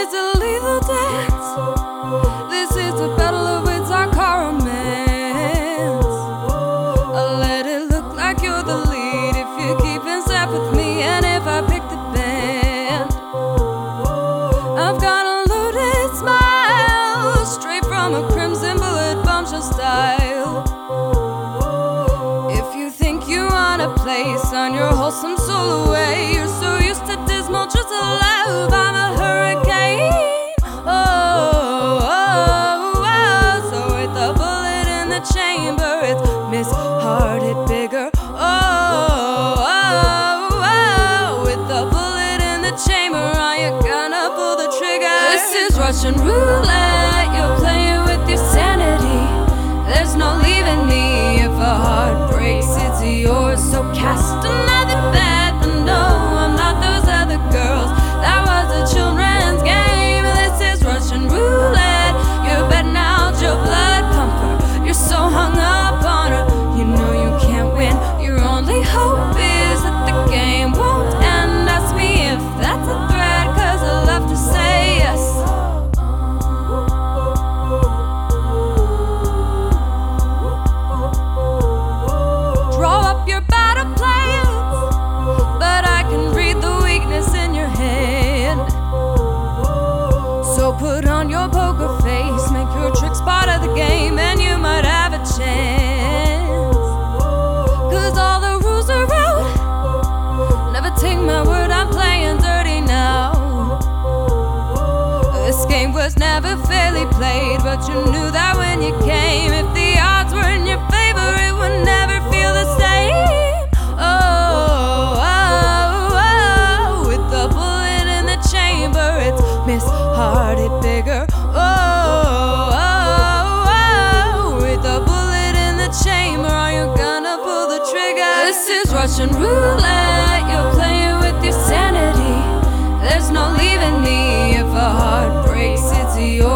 is a lethal dance. This is a battle of wits, our car romance. I'll let it look like you're the lead if you keep in step with me and if I pick the band. I've got a loaded smile, straight from a crimson bullet bombshell style. If you think you want a place on your wholesome soul away, you're so used to dismal just to love. I'm a hurricane. So with a bullet in the chamber, it's Miss Hard Hit Bigger. With a bullet in the chamber, are you gonna pull the trigger? This is Russian roulette. You're playing with your sanity. There's no leaving me if a heart breaks. It's yours, so cast another bet. No, I'm not those other girls. That was a children's game. This is Russian roulette. You're betting out your blood pumper. You're so hung up on her, you know you can't win. Your only hope is that the game won't end. Ask me if that's a threat, 'cause I love to say yes. Draw up your battle plans, but I can read the weakness in your hand. So put on your poker face, make your tricks part of the game, and you might have a chance. 'Cause all the rules are out. Never take my word, I'm playing dirty now. This game was never fairly played, but you knew that when you came. If the odds were in your favor, it would never feel the same. With the bullet in the chamber, it's Miss Hard Hit Bigger. With the bullet in the chamber, are you gonna pull the trigger? This is Russian roulette. You're playing with your sanity. There's no leaving me if a heart breaks. It's yours.